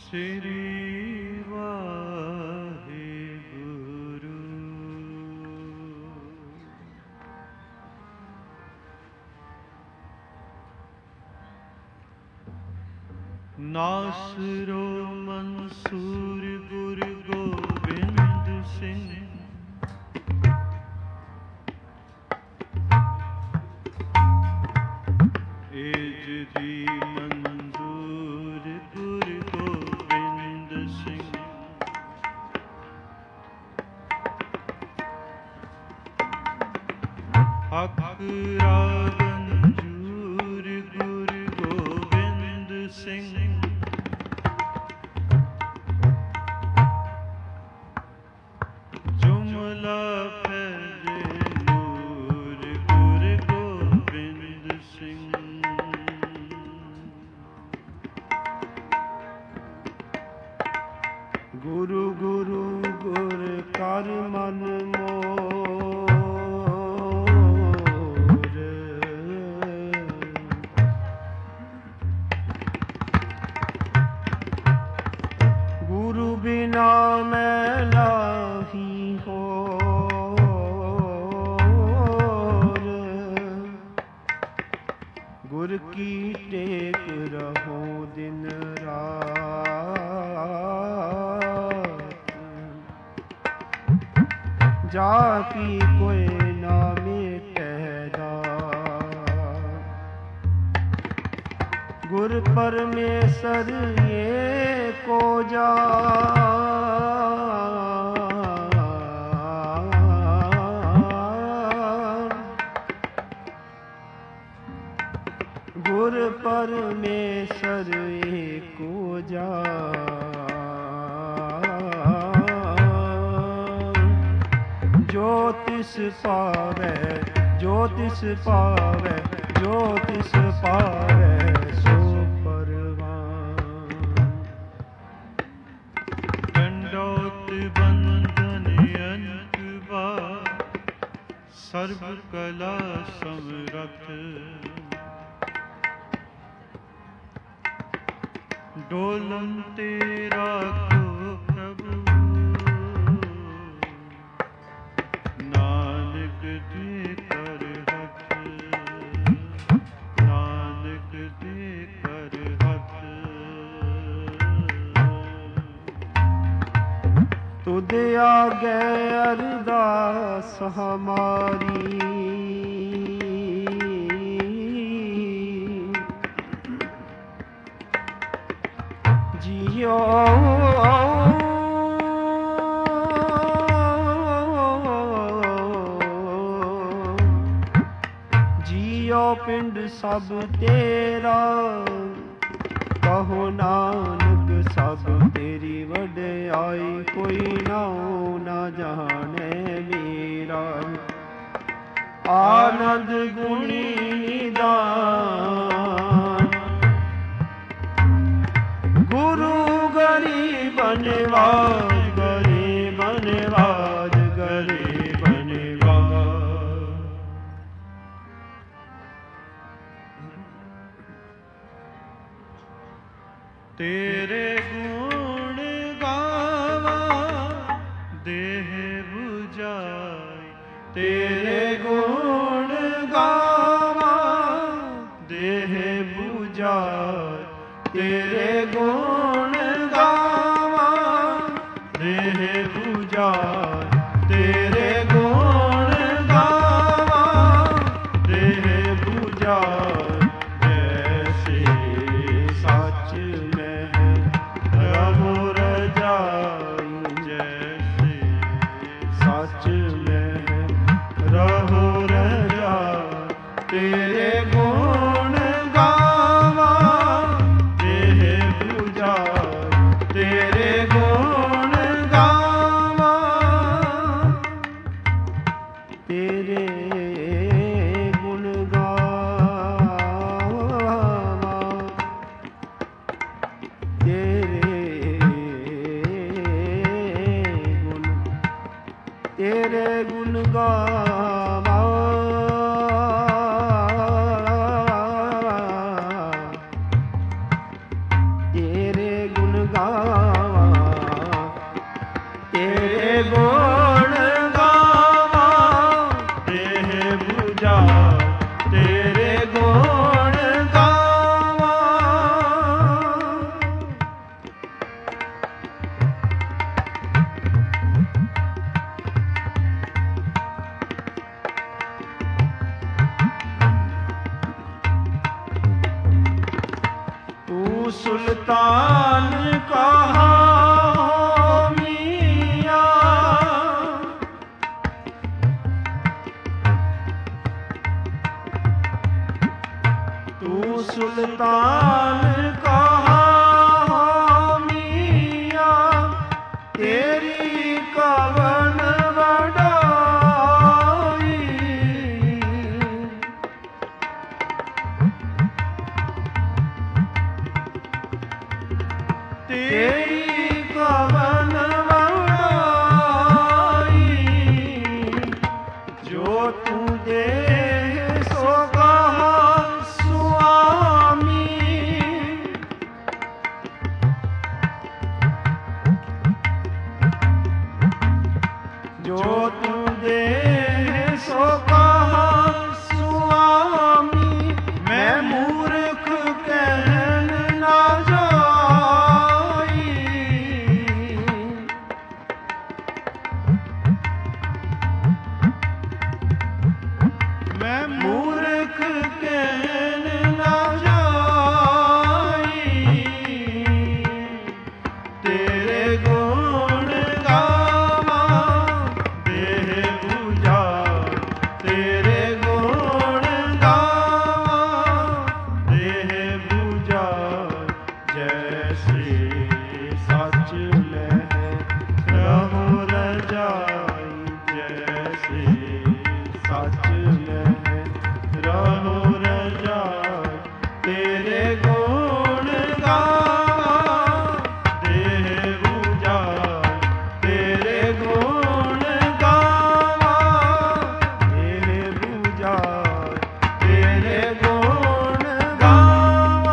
ਸ੍ਰੀ ਵਾਹਿਗੁਰੂ। ਨਾਸਰੋ ਮਨਸੂਰ ਗੁਰ ਗੋਬਿੰਦ ਸਿੰਘ, ਏਜ ਦੀ ਮਨਜ਼ੂਰ ਗੁਰ ਗੋਬਿੰਦ ਸਿੰਘ। ਹਕ ਰਾਗੰਜੂਰ ਗੁਰ ਗੋਬਿੰਦ ਸਿੰਘ, ਜੁਮਲਾ ਫੈਜ਼ੇ ਨੂਰ ਗੁਰ ਗੋਬਿੰਦ ਸਿੰਘ। ਗੁਰੂ ਗੁਰੂ ਗੁਰ ਕਰ ਮਨ ਮੋਰ, ਗੁਰੂ ਬਿਨਾ ਮੈਂ ਨਾਹੀ ਹੋਰ। ਗੁਰ ਕੀ ਟੇਕ ਰਹੋ ਦਿਨ ਰਾਤ, ਜਾ ਕੀ ਕੋਈ ਨਾ ਮਿਟਦਾ। ਗੁਰ ਪਰਮੇਸ਼ਰ ਏਕੋ ਜਾਨ, ਗੁਰ ਪਰਮੇਸ਼ਰ ਏਕੋ ਜਾਨ। ਜੋ ਤਿਸ ਪਾਵੈ, ਜੋ ਤਿਸ ਪਾਵੈ, ਜੋ ਤਿਸ ਪਾਵੈ ਸੋ ਪਰਵਾਨ। ਡੰਡੋਤ ਬੰਧਨ ਅੰਤ ਬਾਰ, ਸਰਬ ਕਲਾ ਸਮਰਥ। ਡੋਲਨ ਤੇ ਰਾਖੋ ਪ੍ਰਭੂ, ਨਾਨਕ ਦੇ ਕਰ ਹੱਥ, ਨਾਨਕ ਦੇ ਕਰ ਹੱਥ। ਤੁਧ ਆਗੇ ਅਰਦਾਸ ਹਮਾਰੀ, ਜਿਉ ਜਿਉ ਪਿੰਡ ਸਭ ਤੇਰਾ, ਕਹੋ ਨਾਨਕ ਸਭ ਤੇਰੀ ਵਡਿਆਈ। ਕੋਈ ਨਾਉ ਨਾ ਜਾਣੇ ਮੇਰਾ, ਆਨੰਦ ਗੁਣੀ ਨਿਦਾਨ। ਗੁਰੂ ਗਰੀਬ ਨਿਵਾਜ, ਗਰੀਬ ਨਿਵਾਜ, ਗਰੀਬ ਨਿਵਾਜ। ਤੇਰੇ ਗੁਣ ਗਾਵਾਂ ਦੇਹ 부ਜਾਈ, ਤੇਰੇ ਗੁਣ ਗਾਵਾਂ ਦੇਹ 부ਜਾਈ। ਤੇਰੇ ਗੁਣ ਗਾਵਾਂ ਦੇਹ 부ਜਾਈ, ਤੇਰੇ ਗੁਣ ਗਾਵਾਂ ਦੇਹ 부ਜਾਈ। ਜੈਸੇ ਸੱਚ ਮਹਿ ਰਹੋ ਰਜਾਈ, ਜੈਸੇ ਸੱਚ ਮਹਿ ਰਹੋ ਰਜਾਈ। ਤੇਰੇ ਗੁਣ ਗਾਵਾਂ ਦੇਹ 부ਜਾਈ, ਤੇਰੇ ਗੁਣ ਗਾਵਾਂ, ਤੇਰੇ ਗੁਣ ਗਾਵਾਂ, ਤੇਰੇ ਗੁਣ ਗਾਵਾਂ। ਤੇਰੇ ਗੁਣ ਗਾਵਾਂ, तू सुल्तान कहा हो मियां, तू सुल्तान कहा हो मियां, तेरी कवन तेरी कवन बड़ाई, जो तू दे सो कहा स्वामी, जो तू दे सो कहा स्वामी, मैं मूर्ख कहन ना मूर्ख कहन ना जाई, तेरे गुण गावा देह बुझा, तेरे गुण गावा देह बुझा, जैसे सच लह रहो रजाई, जैसे सच रहो रजाई, तेरे गुण गावा देह बुझाई, तेरे गुण गावा देह बुझाई, तेरे गुण गावा।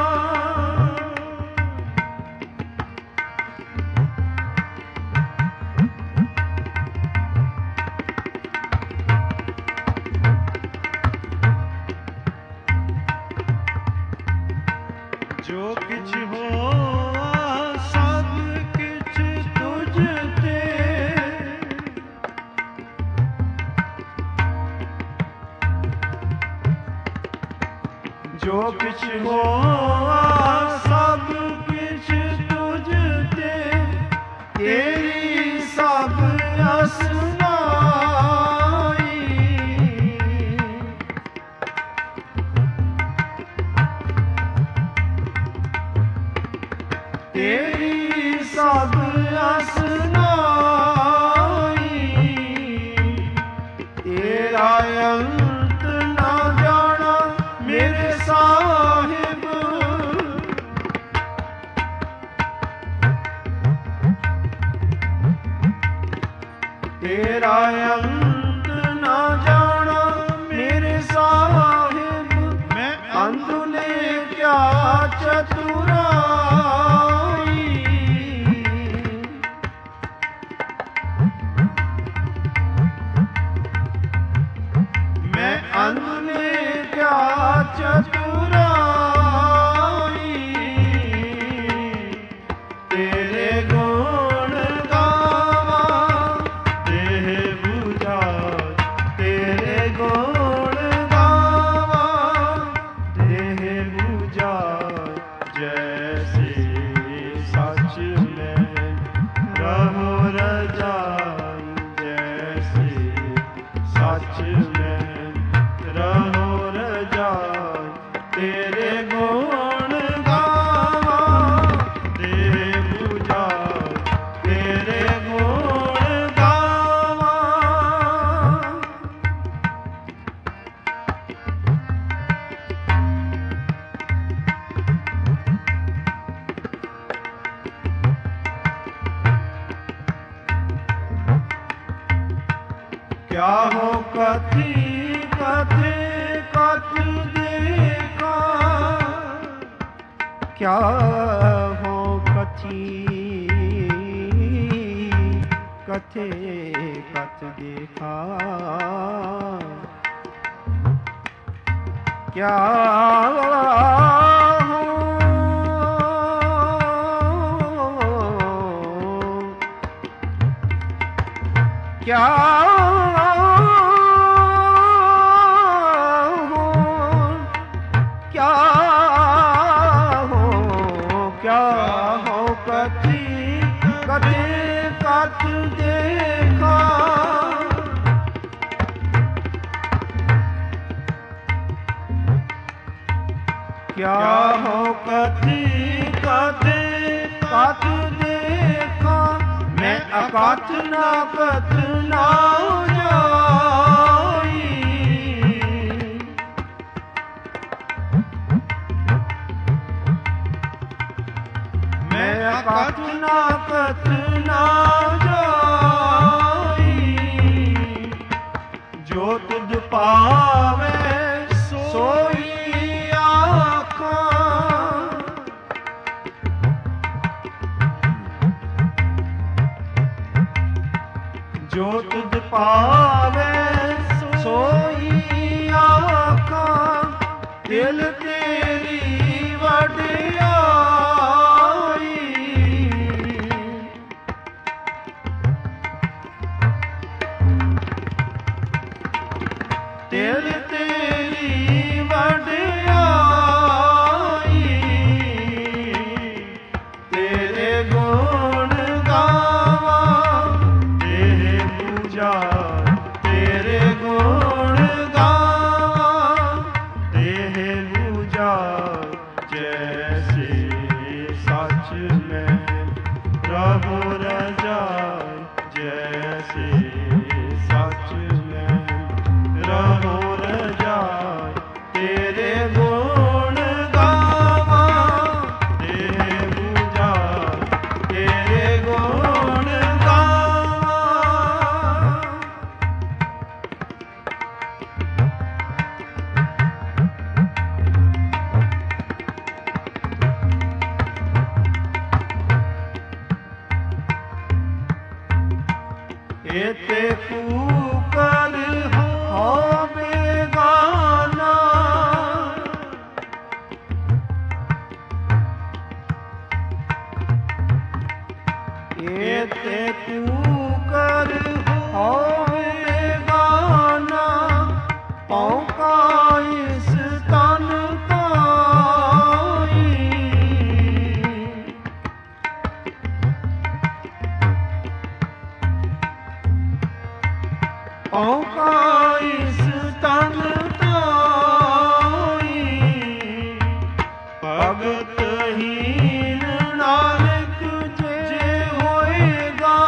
जो किछ होआ सब किछ तुझ ते, जो किछ होआ सब किछ तुझ ते, तेरी सब असनाई, तेरी सब असनाई, तेरा अंत ना जाना मेरे साहिब, तेरा अंत ना जाना मेरे साहिब, मैं अंधुले क्या चतुराई, मैं अंधुले क्या चतुराई, तेरे गुण गावा देह बुझाई, तेरे गुण गावा देह बुझाई, जैसे सच में रहो रजाई, जैसे सच में रहो रजाई, तेरे गुण गावा देह बुझाई, तेरे गुण गावा। क्या हो कथी कथे कथ देखा, क्या हो कथी कथे कथ देखा, क्या क्या हो क्या हो क्या हो कथी कथे कथ देखा। क्या हो कथी कथे कथ देखा। मैं अकथ ना कथ ना जाई। मैं अकथ ना कथ ना जाई। जो तुझ पावे सोई आँखा। जो तुझ पावे सोई आँखा। दिल तेरी वडियाई। दिल तेरी वडियाई। तेरे गुण गावा तेरे पूजा। तेरे गुण गावा तेरे पूजा। जैसे सच में रहो रजाई। जैसे सच में रहो रजाई। तेरे गुण गावा तेरे पूजा। तेरे गुण गावा। एते फूकर हो बेगाना। एते फूकर हो बेगाना। पौका इस तन पाई। पौका इस तन पाई। भगत हीन नानक जे होएगा।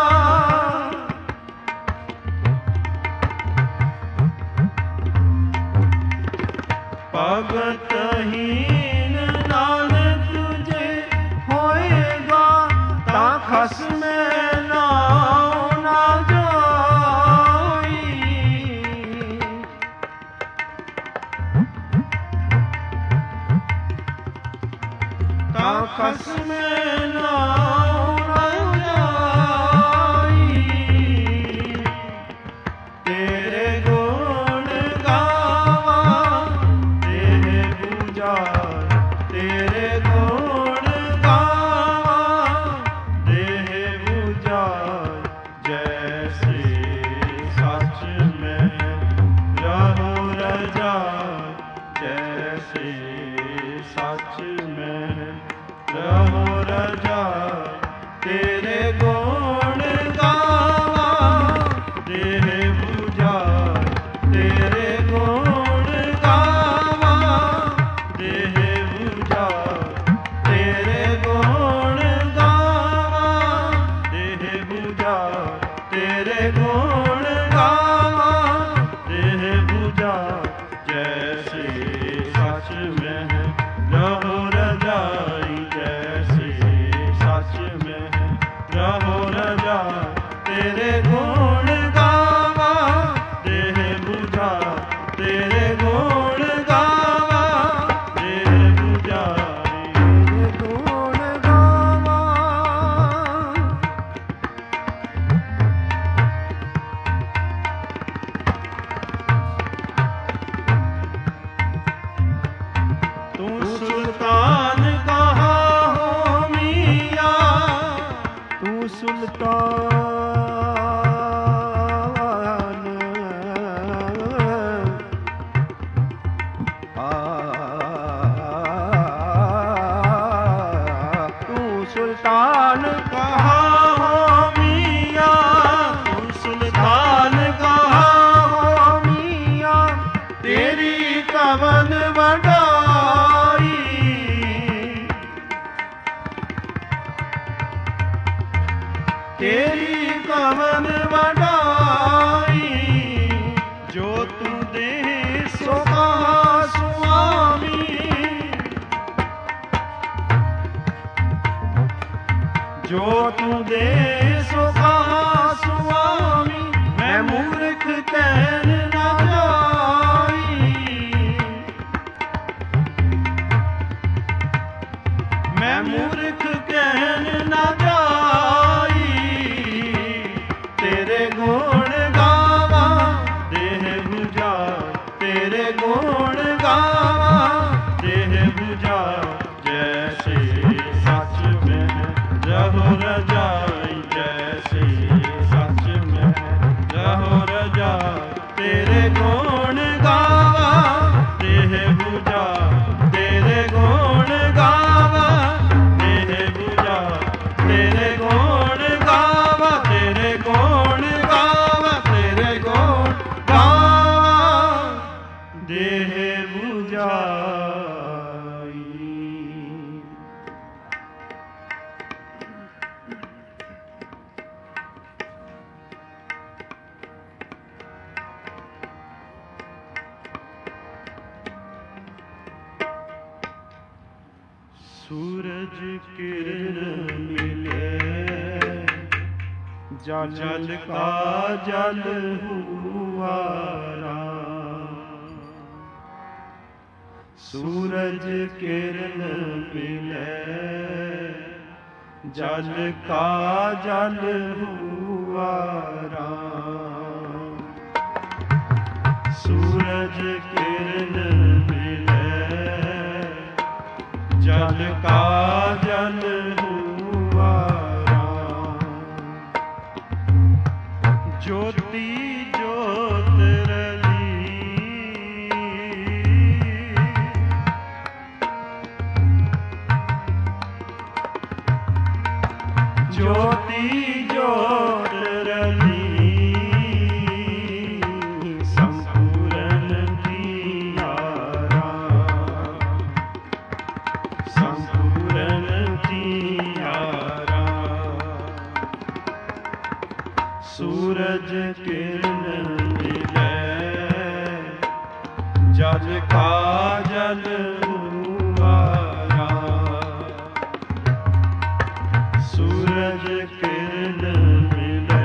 भगत हीन नानक जे होएगा। ता खस में नाव ना जाई। ता खस में नाव ना जाई। तेरे गुण गावा तेरे पूजा। तेरे गुण गावा तेरे पूजा। जैसे सच में रहो रजाई। जैसे सच में रहो रजाई। सुल्तान कहाँ हो मियाँ, तू सुल्तान कहाँ हो मियाँ, तेरी कवन वडाई, तेरी कवन वडाई, जो तू दे सो कहा स्वामी, जो तू दे सो कहा स्वामी, मैं मूर्ख कहन न जाई, मैं मूर्ख कहन न जाई, तेरे गुण गावा देह बुझा, तेरे गुण गावा देह बुझा, जैसे सच में रहो रजाई, जैसे सच में रहो रजाई, तेरे गुण गावा देह बुझा, तेरे गुण गावा देह बुझा, तेरे गुण गावा, तेरे गुण गावा, तेरे गुण गावा देह बुझाई। सूरज किरण मिले, जल का जल हुआ राम, सूरज किरण मिले, जल का जल हुआ राम, सूरज किरण मिले, जल का जल हुआ राम, ज्योति ज्योत रली, ज्योति ज्योत रली, संपूर्ण किया राम, संपूर्ण किया राम, सूरज किरण मिले, जल का जल हुआ राम, सूरज किरण मिले,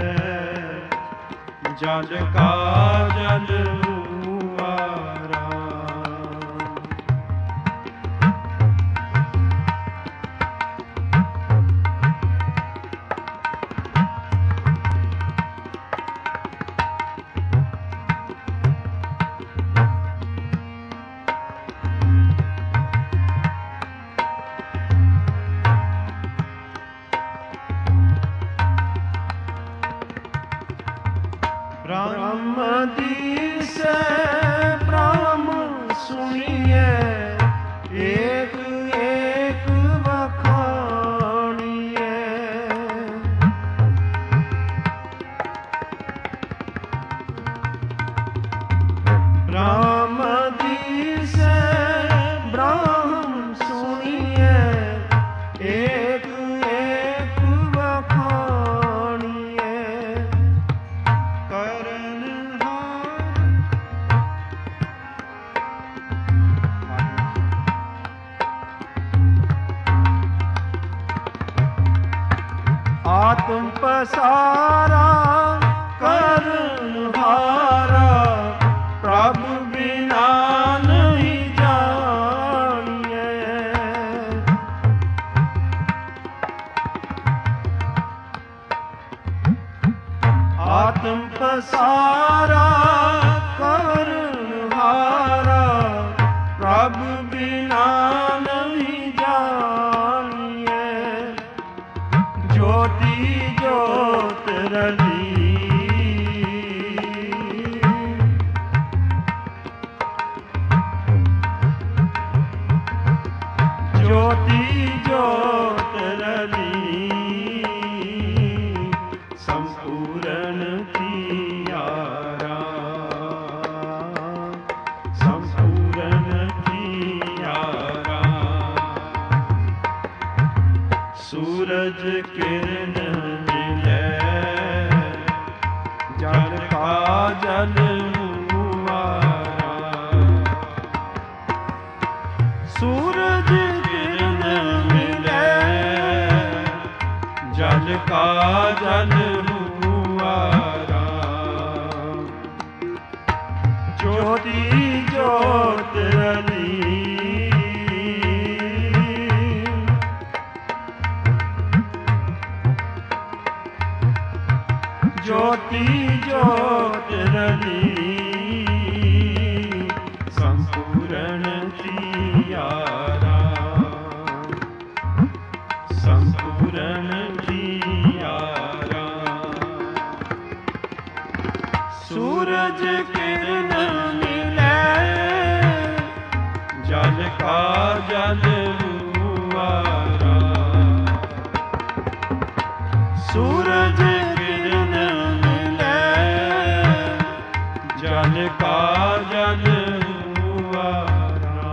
जल का जल हुआ राम, ब्रह्मदीस ब्रह्म सुनिए, एक एक बखानिए, ब्रह्मदीस ब्रह्म सुनिए, एक एक बखानिए, आत्म पसारा करनहारा, प्रभु बिना नहीं जानिए, आत्म पसारा करनहारा, प्रभु बिना नहीं जानिए, ज्योति ज्योत रली, ज्योति ज्योत रली, ਸੂਰਜ ਕਿਰਨ ਮਿਲੈ, ਜਲ ਕਾ ਜਲ ਹੁਆਰਾ। ਸੂਰਜ ਕਿਰਨ ਮਿਲੈ, ਜਲ ਕਾ ਜਲ ਹੁਆਰਾ। ਜੋਤੀ ਜੋਤ ਰਲੀ, ਜੋਤੀ ਜੋਤ ਰਲੀ, ਸੰਪੂਰਨ ਧਿਆਰਾ, ਸੰਪੂਰਨ ਧਿਆਰਾ। ਸੂਰਜ ਕਿਰਨ ਮਿਲੈ, ਜਲ ਕਾ ਜਲ ਹੁਆਰਾ। ਸੂਰਜ ਕਿਰਨ ਮਿਲੈ, ਜਲ ਕਾ ਜਲ ਹੁਆਰਾ।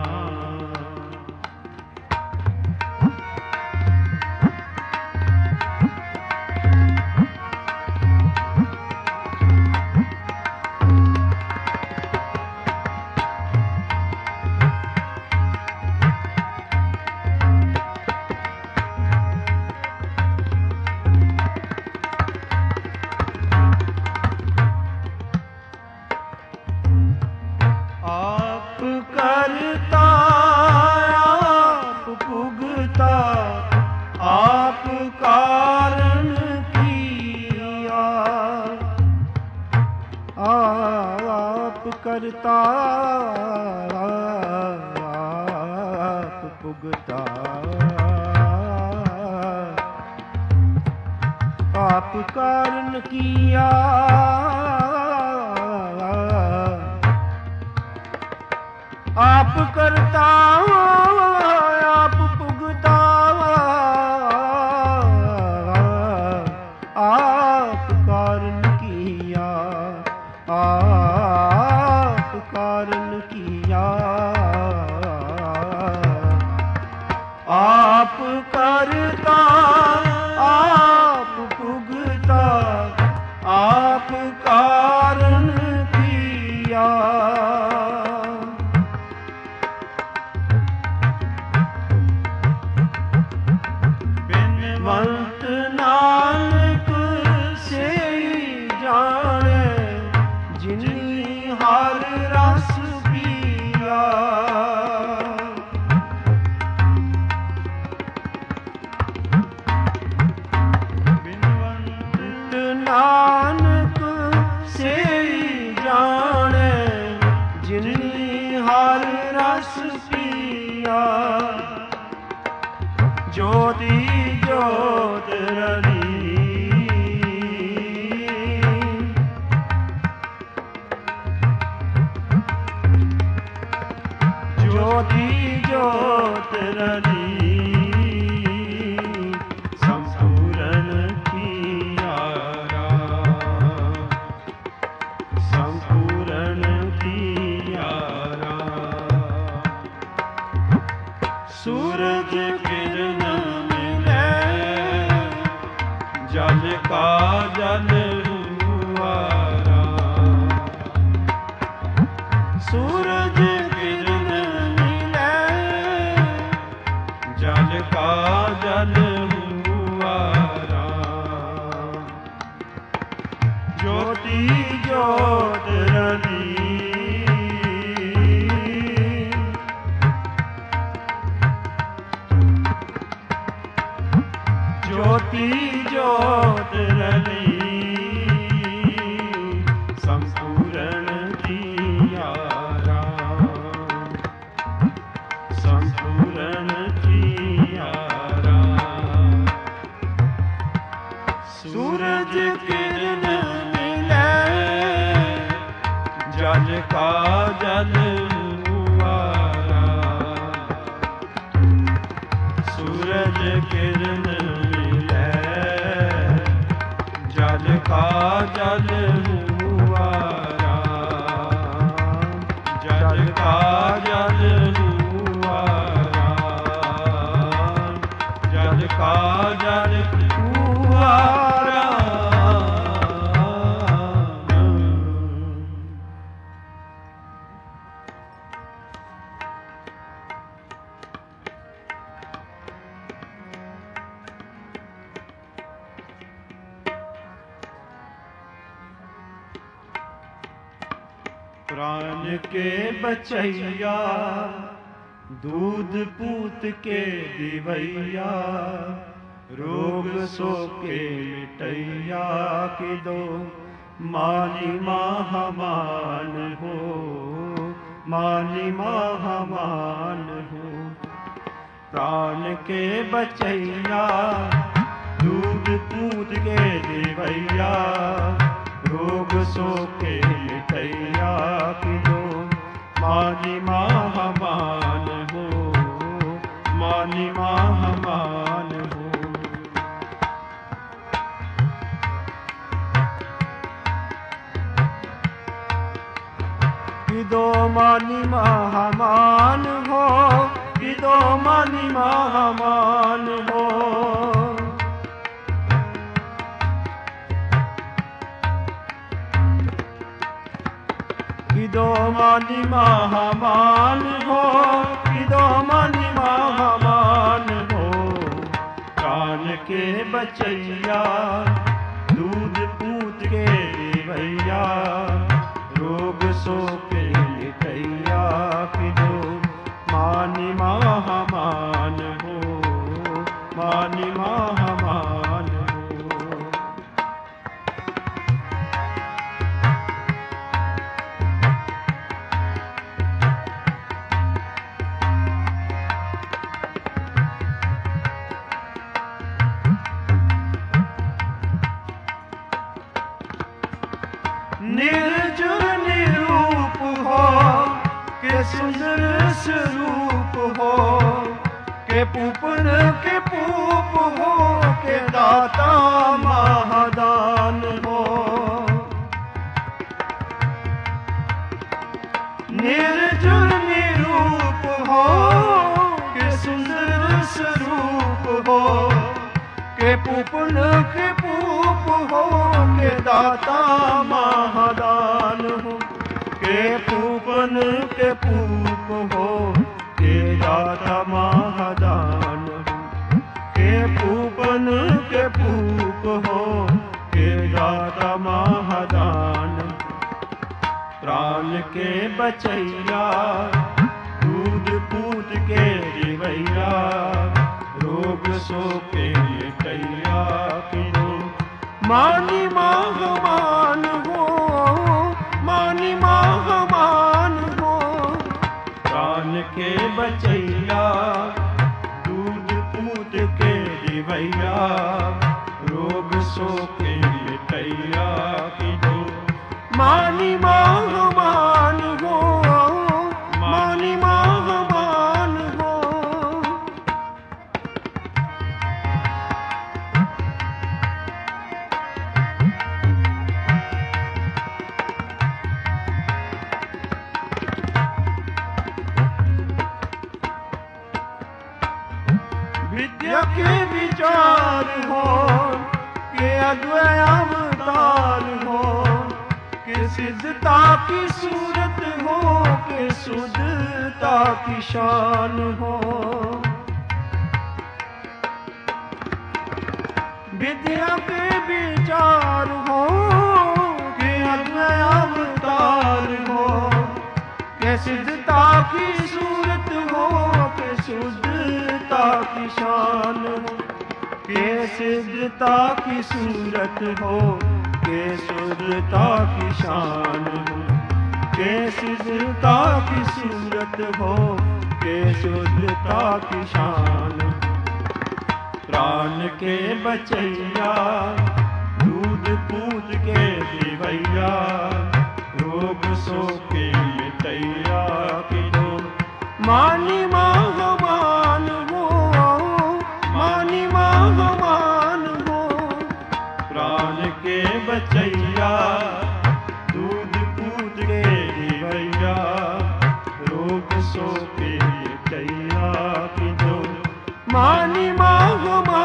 ਆਪ ਕਰਤਾ ਆਪ ਭੁਗਤਾ, ਆਪ ਕਾਰਨ ਕੀਆ। ਆਪ ਕਰਤਾ ਆਪ ਭੁਗਤਾ, ਆਪ ਕਾਰਨ ਕੀਆ। ਆਪ ਕਰਤਾ ਆਪ ਭੁਗਤਾ, ਆਪ ਕਾਰਨ ਕੀਆ। ਆਪ ਕਾਰਨ ਕੀਆ, ਆਪ ਕਰਤਾ ਆਪ ਭੁਗਤਾ, ਆਪ ਕਾਰਨ ਕੀਆ। ਬਿਨਵੰਤ ਨਾਨਕ ਸੇਈ ਜਾਣੈ, ਜਿਨੀ ਹਰ ਰਸ ਪੀਆ। ਬਿਨਵੰਤ ਨਾਨਕ ਸੇਈ ਜਾਣੈ, ਜਿਨੀ ਹਰ ਰਸ ਪੀਆ। ਜੋਤੀ ਜੋਤ ਰਲੀ, ਜੋਤੀ ਜੋਤ ਰਲੀ, ਸੰਪੂਰਨ ਧਿਆਰਾ, ਸੰਪੂਰਨ ਧਿਆਰਾ। ਸੂਰਜ ਕਿਰਨ ਜਲ ਕਾ ਜਲ ਹੁਆਰਾ। ਸੂਰਜ ਕਿਰਨ ਮਿਲੈ, ਜਲ ਕਾ ਜਲ ਹੁਆਰਾ। ਜੋਤੀ ਜੋਤ ਰਲੀ, ਜੋਤੀ ਜੋਤ ਰਲੀ, ਸੰਪੂਰਨ ਧਿਆਰਾ, ਸੰਪੂਰਨ ਧਿਆਰਾ। ਸੂਰਜ ਕਿਰਨ ਮਿਲੈ, ਜਲ ਕਾ ਜਲ ਹੁਆਰਾ। ਸੂਰਜ ਕਿਰਨ ਜਲ ਕਾ ਜਲ ਹੁਆਰਾ, ਜਲ ਕਾ ਜਲ ਹੁਆਰਾ, ਜਲ जल का जल कुआरा। प्राण के बचैया दूध पूत के दिवैया, रोग सो के मिटैया कि दो मानी महामान हो, मानी महामान हो। प्राण के बचैया दूध पूत के दिवैया, रोग सो के मिटैया कि दो मानी महामान हो, मानी महामान हो। कि दो मानी महामान हो, कि दो मानी महामान हो। कि दो मानी महामान हो, कि दो मानी महामान हो। प्राण के बचैया दूध पूत के दिवैया, रोग सो के मिटैया कि दो मानी महामान हो, मानी महामान हो। निर्जुर निरूप हो के सुंदर स्वरूप हो, के पूपन के पूप हो, के दाता महादान हो। निर्जुर निरूप हो के सुंदर स्वरूप हो, के पूपन के पूप हो, के दाता महादान हो। के पूपन के पूप हो, के दाता महादान हो। के पूपन के पूप हो, के दाता महादान। प्राण के बचैया दूध पूत के दिवैया, रोग सो के मिटैया कि दो मानी महामान हो, मानी महामान हो। प्राण के बचैया दूध पूत के दिवैया, रोग सो के मिटैया कि दो मानी महामान हो, मानी महामान हो। विद्या के विचार हो, के अद्वय अवतार हो, के सिद्धता की सूरत हो, के शुद्धता की शान हो। विद्या के विचार हो, के अद्वय अवतार हो, के सिद्धता की सूरत हो, के शुद्धता की शान हो। के सिद्धता की सूरत हो, के शुद्धता की शान हो। के सिद्धता की सूरत हो, के शुद्धता की शान हो। प्राण के बचैया दूध पूत के दिवैया, रोग सो के मिटैया कि दो मानी महामान हो, मानी महामान हो। प्राण के बचैया दूध पूत के दिवैया, रोग सो के मिटैया कि दो मानी महामान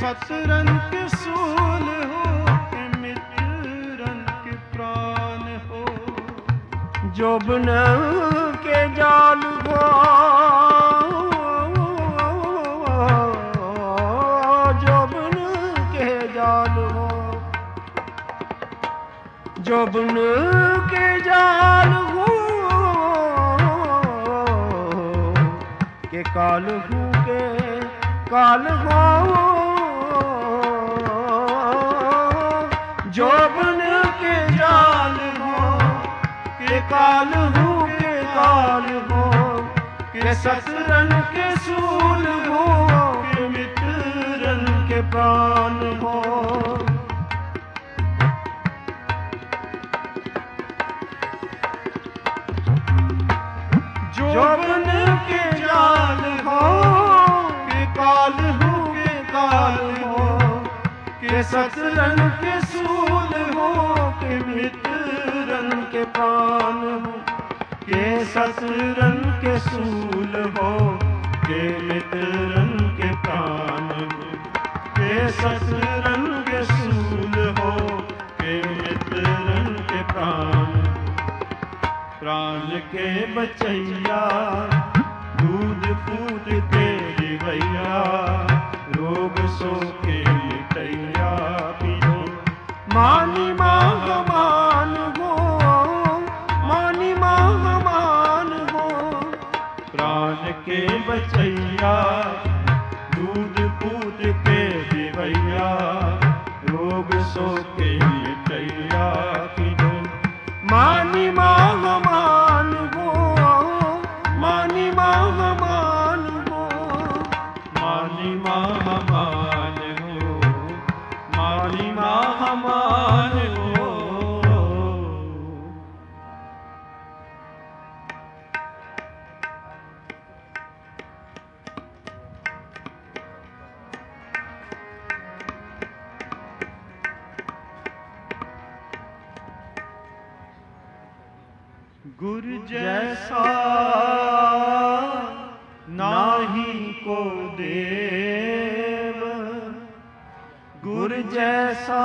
सतरन के सूल हो के मित्रन के प्राण हो। जोबन के जाल हो जोबन के जाल हो जोबन के जाल हो के काल हो के काल हो जोबन के जाल हो के काल हो के काल हो के सतरन के सूल हो के मित्रन के प्राण हो। जोबन के जाल हो के काल हो के काल हो के सतरन के सूल हो के मित्रन के प्राण हो। के सतरन के सूल हो के मित्रन के प्राण हो। के सतरन के सूल हो के मित्रन के प्राण हो। प्राण के बचैया दूध पूत के दिवैया रोग सो के मिटैया पियो। मानी मान हो मानी मान हो प्राण के बचैया दूध पूत के दिवैया रोग सो के मिटैया पियो। मानी मान हो मानी मान हो मानी मान हो मानी मान हो। गुरु जैसा नाही को देव गुरु जैसा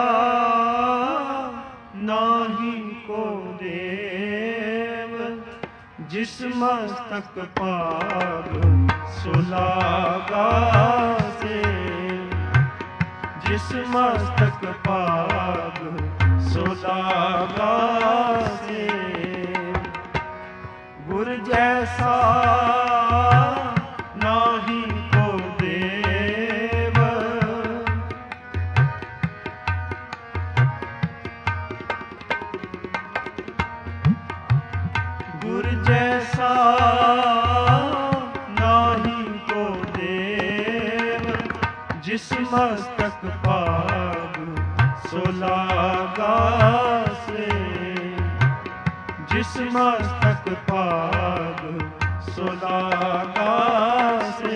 नाही को देव। जिस मस्तक पाग सुलागा से जिस मस्तक पाग सुलागा से। गुरु जैसा नाही को देव गुरु जैसा नाही को देव। जिस मस्तक पाग सुलागा से जिस मस्तक पाग सुलागा से।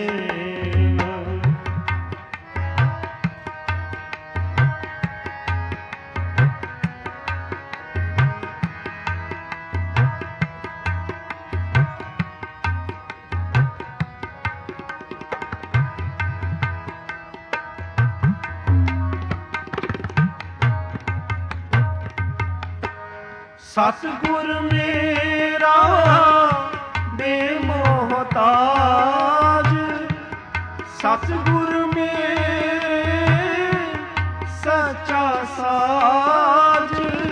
सतगुर मेरा बेमोहताज सतगुर में सच्चा साज।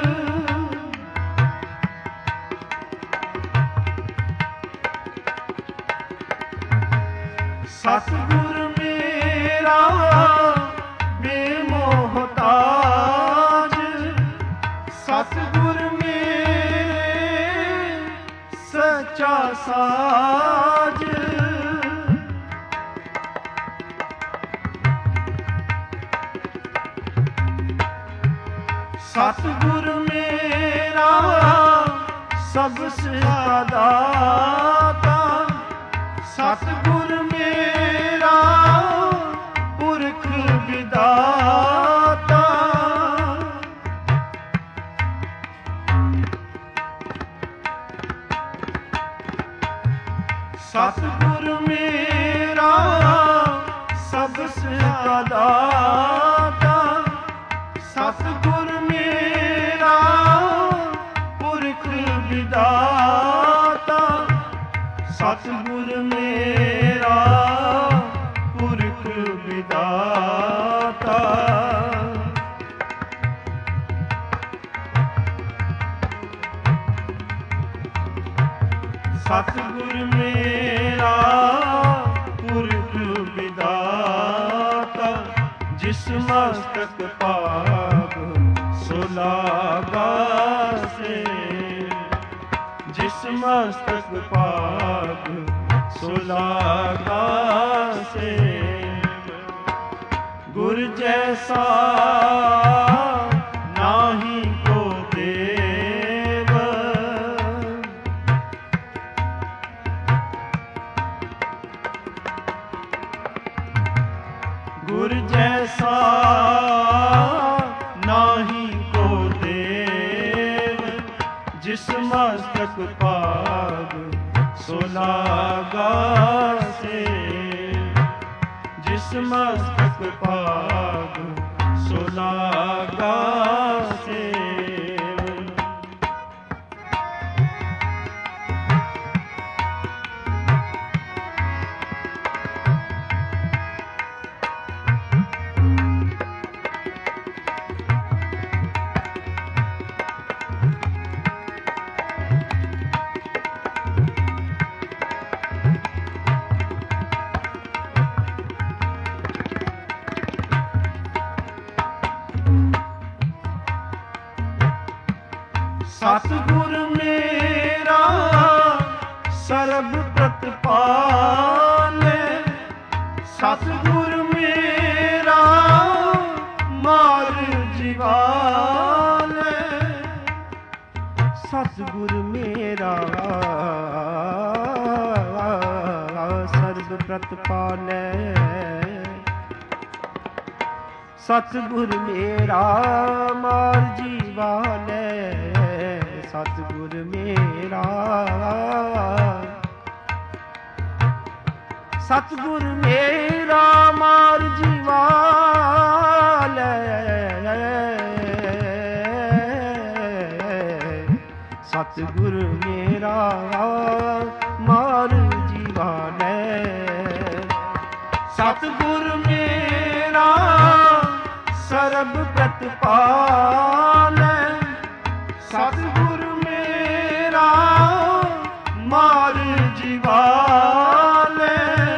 सतगुर मेरा बेमोहताज सतगुर सच्चा साज। सतगुर मेरा सबसे दाता सतगुर मेरा पुरख विदाता। सतगुर मेरा सबसे दाता ਸਤਿਗੁਰ ਮੇਰਾ ਪੁਰਖ ਵਿਦਾਤਾ, ਜਿਸ ਮਸਤਕ ਭਾਗ ਸੋ ਲਾਗਾ ਸੇ, ਜਿਸ ਮਸਤਕ ਭਾਗ ਸੋ ਲਾਗਾ ਸੇ। ਗੁਰ ਜੈਸਾ ਨਾਹੀ ਕੋ ਦੇਵ, ਗੁਰ ਜੈਸਾ ਨਾਹੀ ਕੋ ਦੇਵ, ਜਿਸ ਮਸਤਕ ਭਾਗ ਸੋ ਲਾਗਾ ਸੇ, ਜਿਸ ਮਸਤਕ ਭਾਗ ਸੋ ਲਾਗਾ ਸੇ। ਸਤਿਗੁਰ ਮੇਰਾ ਸਰਬ ਪ੍ਰਤਪਾਲੈ, ਸਤਿਗੁਰ ਮੇਰਾ ਮਾਰ ਜੀਵਾਲੈ, ਸਤਿਗੁਰ ਮੇਰਾ ਸਰਬ ਪ੍ਰਤਪਾਲੈ, ਸਤਿਗੁਰ ਮੇਰਾ ਮਾਰ ਜੀਵਾਲੈ, ਸਤਿਗੁਰ ਮੇਰਾ, ਸਤਿਗੁਰ ਮੇਰਾ ਮਾਰ ਜੀਵਾਲੈ, ਸਤਿਗੁਰ ਮੇਰਾ ਮਾਰ ਜੀਵਾਲੈ, ਸਤਿਗੁਰ ਮੇਰਾ ਸਰਬ ਪ੍ਰਤਪਾਲੈ, ਸਤਿਗੁਰ ਮੇਰਾ ਮਾਰ ਜੀਵਾਲੈ,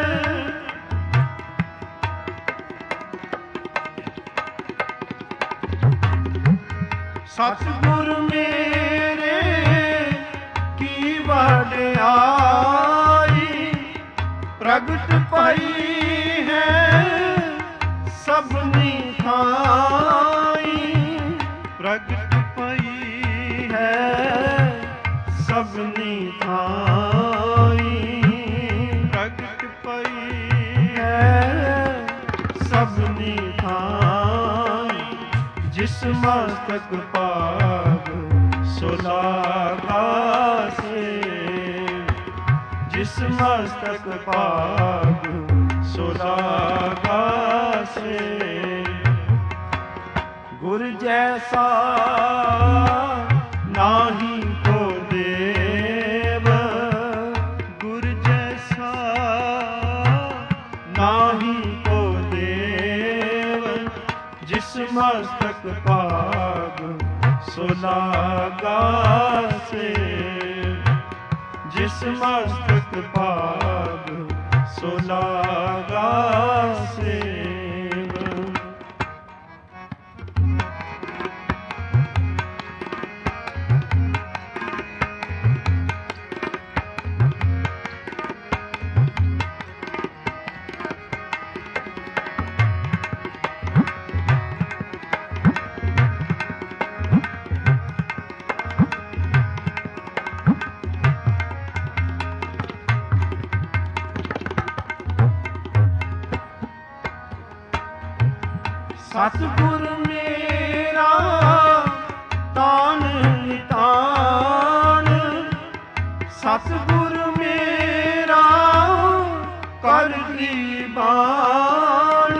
ਸਤਿਗੁਰ ਮੇਰੇ ਕੀ ਵਡਿਆਈ, ਪ੍ਰਗਟ ਪਈ ਹੈ ਸਭਨੀ ਥਾਈ, ਪ੍ਰਗਟ ਪਈ ਹੈ ਸਭਨੀ ਥਾਈ, ਪ੍ਰਗਟ ਪਈ ਹੈ ਸਭਨੀ ਥਾਈ, ਜਿਸ ਮਸਤਕ ਭਾਗ ਸੋ ਲਾਗਾ ਸੇ, ਜਿਸ ਮਸਤਕ ਭਾਗ ਸੋ ਲਾਗਾ ਸੇ। ਗੁਰ ਜੈਸਾ ਨਾਹੀ ਕੋ ਦੇਵ, ਗੁਰ ਜੈਸਾ ਨਾਹੀ ਕੋ ਦੇਵ, ਜਿਸ ਮਸਤਕ ਭਾਗ ਸੋ ਲਾਗਾ ਸੇ, ਜਿਸ ਮਸਤਕ ਭਾਗ ਸੋ ਲਾਗਾ ਸੇ। ਸਤਿਗੁਰ ਮੇਰਾ ਤਾਣ ਨਿਤਾਣ, ਸਤਿਗੁਰ ਮੇਰਾ ਕਰ ਦੀਵਾਨ,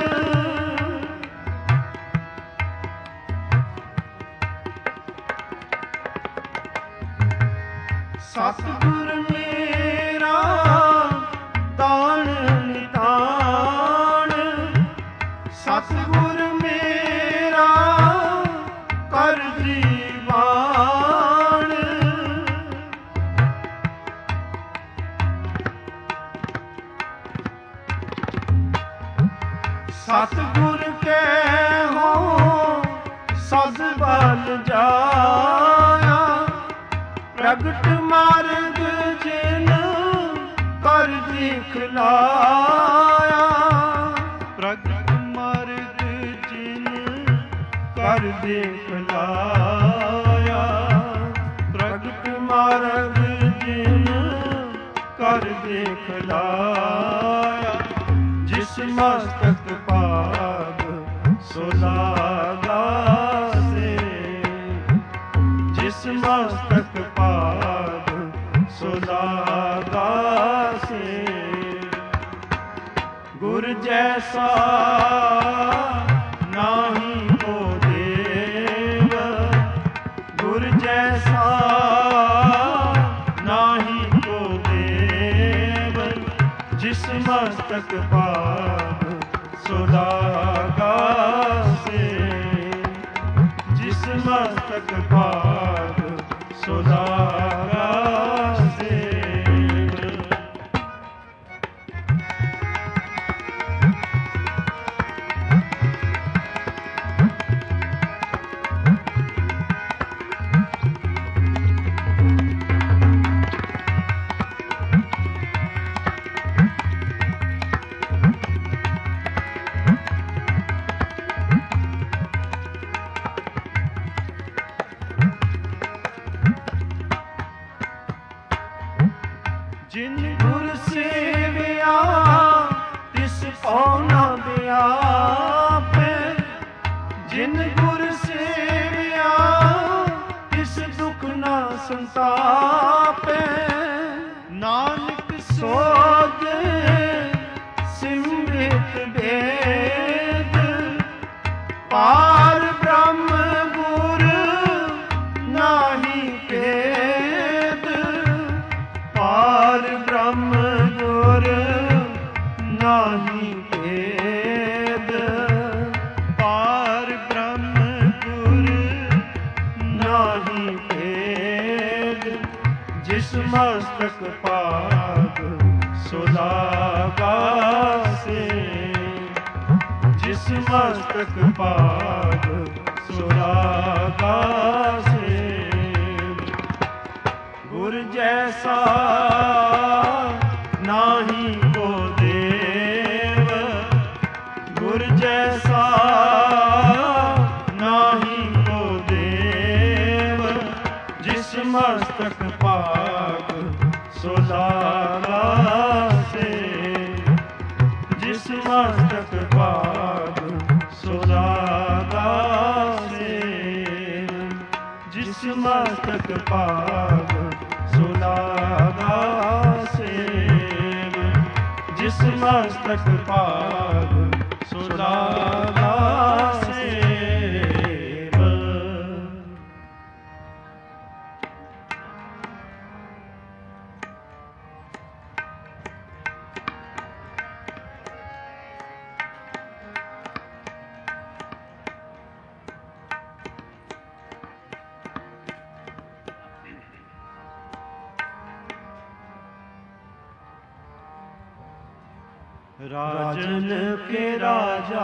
ਸਤਿਗੁਰ ਮੇਰਾ ਤਾਣ ਨਿਤਾਣ, ਸਤਿਗੁਰ ਮੇਰਾ ਕਰ ਦੀਵਾਨ, पद बल जाया, प्रगट मार्ग जिन कर दिखलाया, प्रगट मार्ग जिन कर दिखलाया, प्रगट मार्ग जिन कर दिखलाया। जिस मस्तक पाग सो लागा से, जिस मस्तक पाग सो लागा से। गुर जैसा नाही को देव, गुर जैसा नाही को देव। जिस मस्तक पाग सो लागा से, जिस मस्तक पाग सो लागा से। जिन गुर सेविया तिस पौ न व्यापे, जिन गुर सेविया तिस दुख न संतापे। नानक सोद सिमरित वेद, पार ब्रह्म गुर नाही भेद, पार ब्रह्म गुर नाही भेद, पार ब्रह्म गुर नाही भेद। जिस मस्तक पाग सो लागा से, जिस मस्तक पाग सो लागा से। गुर जैसा नाही को देव, गुर जैसा नाही को देव। जिस मस्तक पाग सो लागा से, जिस मस्तक पाग सो लागा से। जिस मस्तक पाग सो लागा से, जिस मस्तक पाग सो लागा से। राजन के राजा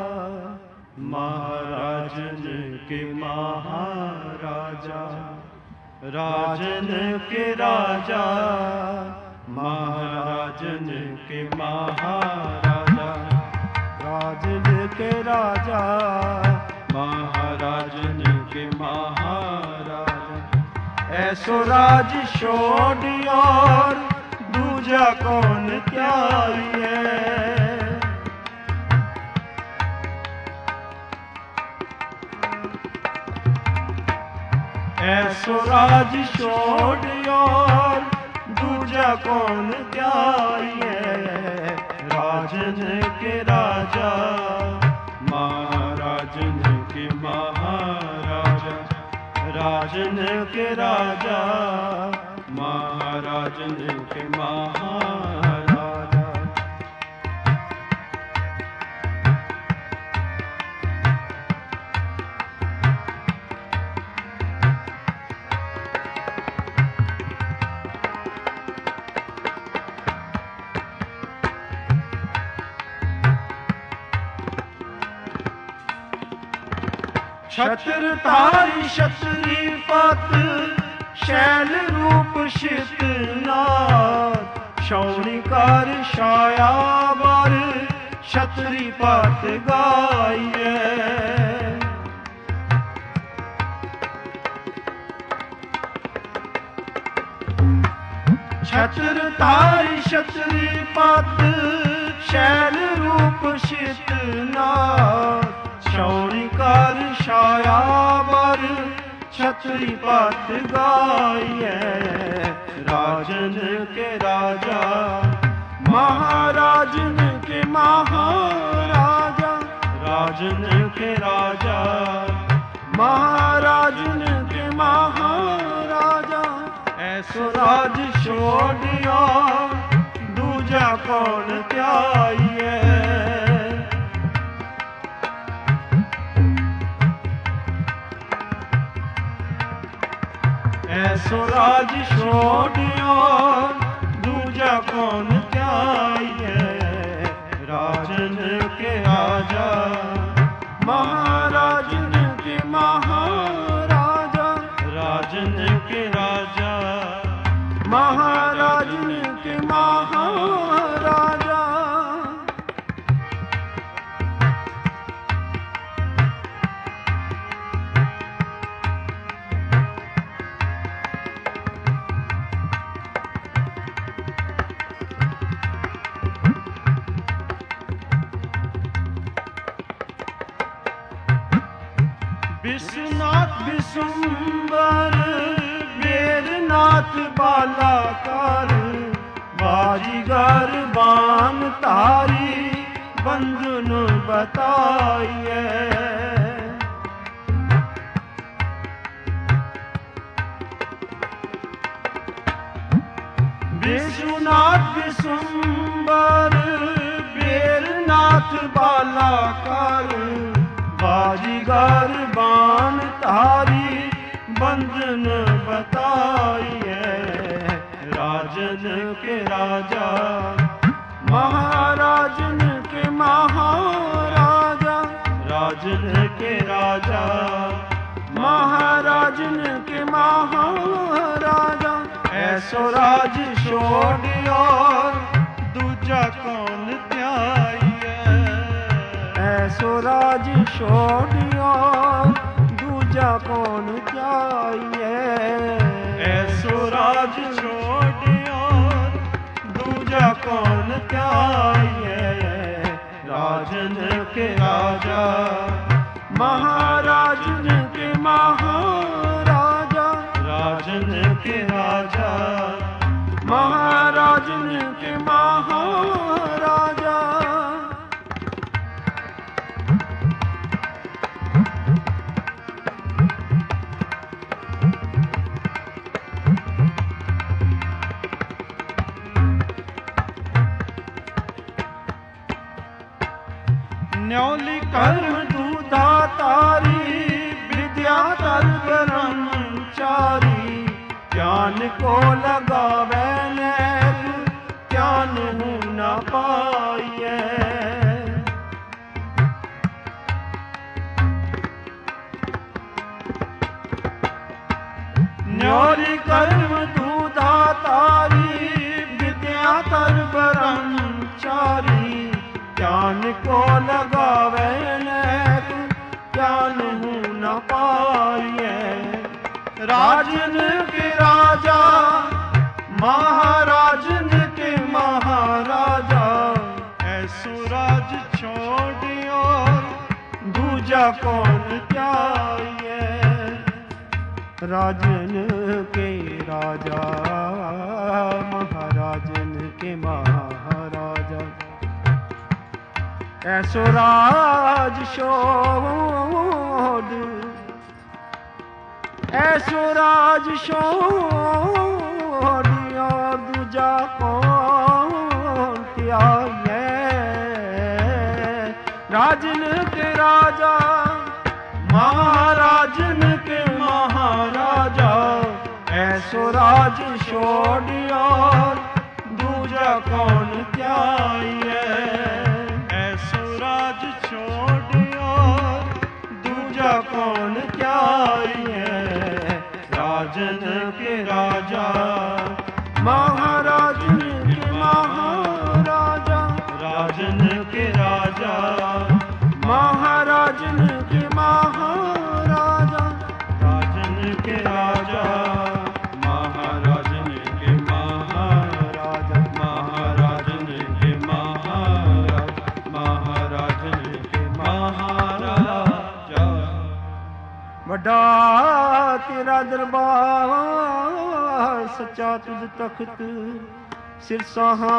महाराजन के महाराजा, राजन के राजा महाराजन के महाराजा, राजन के राजा महाराजन के महाराजा। ऐसो राज छोड़ और दूजा कौन त्याइए, ऐसो राज छोड़ और दूजा कौन त्याइए। राजन के राजा महाराजन के महाराजा, राजन के राजा महाराजन के महाराजा। छत्र धारी छतरी पत शैल रूप शीतनाथ शौरिकार छाया बर छतरी पत गाइए छत्र धारी छतरी पत शैल रूप शीतनाथ शौरिकार छाया बर छतरी पत गाइए राजन के राजा महाराजन के महाराजा राजन के राजा महाराजन के महाराजा ऐसो राज छोड़िया दूजा कौन त्याइए ऐसो राज छोड़ियो दूजा कौन त्याइए राजन के राजा महाराजन के महाराजा राजन के राजा महाराजन के महाराजा विश्वनाथ विशुंबर बेरनाथ बालाकार बाजीगर बान तारी बंधन बताइए विश्वनाथ विशुंबर बेरनाथ बालाकार बाजीगर बान तारी बंधन बताइए राजन के राजा महाराजन के महाराजा राजन के राजा महाराजन के महाराजा ऐसो राज छोड़ियो दूजा कौन त्याइए ऐसो राज छोड़ियो दूजा कौन त्याइए ऐसो राज छोड़ियो दूजा कौन त्याइए राजन के राजा महाराजन के महाराजा राजन के राजा महाराजन के महाराजा न्योली कर्म दूधा तारी विद्या तर ब्रह्मचारी ज्ञान को लगावे नेक ज्ञान हूँ न पाइए न्योली कर्म दूधा तारी विद्या तर ब्रह्मचारी ज्ञान को लगावे नेक ज्ञान हूँ न पाइए राजन के राजा महाराजन के महाराजा ऐसो राज छोड़ियो दूजा कौन त्याइए राजन के राजा महाराजन के महाराजा ऐसो राज छोड़ ऐसो राज छोड़ियो दूजा कौन त्याइए राजन के राजा महाराजन के महाराजा ऐसो राज छोड़ियो दूजा कौन त्याइए ऐसो राज छोड़ियो दूजा कौन त्याइए। राजन के राजा महाराजन के महाराजा, राजन के राजा महाराजन के महाराजा, राजन के राजा महाराजन के महाराजा, महाराजन के महाराजा, महाराजन के महाराजा। वड्डा तेरा दरबार सच्चा तुझ तख्त, सिरसाहा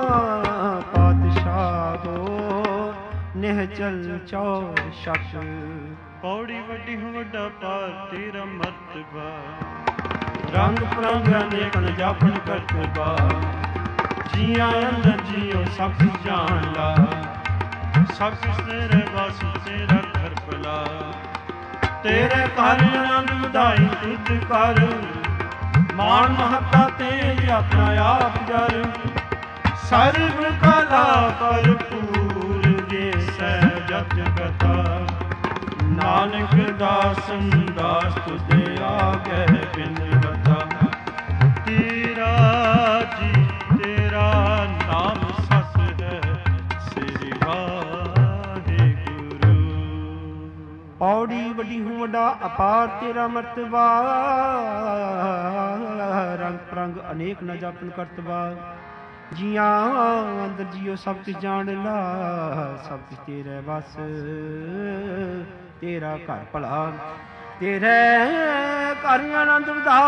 पातशाह हो निहचल चौर शक। पौड़ी वड्डी हूँ वड्डा पार तेरा मर्तबा, रंग परंग अनेक न जापन करतबा। जिया अंदर जियो सब कुछ जान ला, सब कुछ तेरे बस तेरा घर भला। तेरे घर आनंद ਵਧਾਈ ਤੁਧ ਕਰ, ਮਾਨ ਮਹੱਤਾ ਤੇਜ ਆਪਣਾ ਆਪ ਜਰ। ਸਰਬ ਕਲਾ ਭਰਪੂਰ ਜੇ ਸਹਿਜਤ ਕਥਾ, ਨਾਨਕ ਦਾਸਨ ਦਾਸ ਤੁਝੇ ਆਗੇ ਬਿਨ ਬਤਾ। तेरा जी तेरा नाम सस है श्री वाहिगुरु। ਪੌੜੀ ਵੱਡੀ ਹੂੰ ਵੱਡਾ ਅਪਾਰ ਤੇਰਾ ਮਰਤਬਾ, ਰੰਗ ਪ੍ਰੰਗ ਅਨੇਕ ਨ ਜਾਪਨ ਕਰਤਬਾ। ਜੀਆਂ ਅੰਦਰ ਜੀਓ ਸਭ ਕੁਛ ਜਾਣ ਲਾ, ਸਭ ਕੁਛ ਤੇਰੇ ਬਸ ਤੇਰਾ ਘਰ ਭਲਾ। ਤੇਰੇ ਘਰ ਆਨੰਦ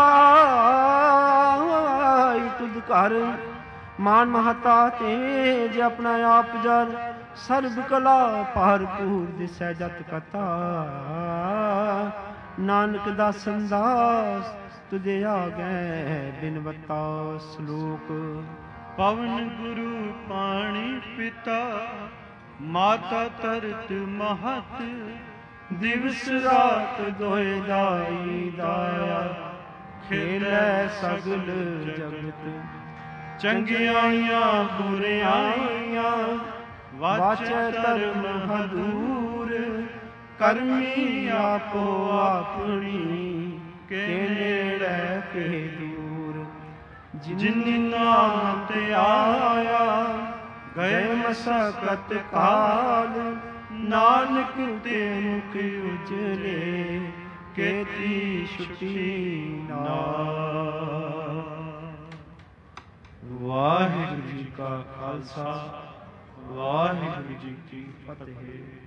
ਵਧਾਈ ਤੁਧ ਘਰ, ਮਾਨ ਮਹੱਤਾ ਤੇਜ ਆਪਣਾ ਆਪ ਜਰ। ਸਰਬ ਕਲਾ ਭਰਪੂਰ ਦਿਸੈ ਜਤ ਕਥਾ, ਨਾਨਕ ਦਾਸਨ ਦਾਸ ਤੁਝੇ ਆਗੇ ਬਿਨ ਬਤਾ। ਸ਼ਲੋਕ पवन गुरु पाणी पिता, माता तरत महत। ਦਿਵਸ ਰਾਤ ਦੋਇ ਦਾਈ ਦਾਇਆ, ਖੇਲੈ ਸਗਲ ਜਗਤ। ਚੰਗਿਆਈਆਂ ਬੁਰਿਆਈਆਂ ਵਾਚੈ ਧਰਮ ਹਦੂਰ। ਕਰਮੀ ਆਪੋ ਆਪਣੀ, ਕੇ ਨੇੜੇ ਕੇ ਦੂਰ। ਜਿਨ ਨਾਮ ਤੇ ਆਇਆ, ਗਏ ਮਸਕਤ ਕਾਲ। ਨਾਨਕ ਤੇ ਮੁਖ ਉਜਲੇ, ਕੇਤੀ ਛੁਟੀ ਨਾਲ। ਵਾਹਿਗੁਰੂ ਜੀ ਕਾ ਖਾਲਸਾ, ਵਾਹਿਗੁਰੂ ਜੀ ਕੀ ਫਤਿਹ।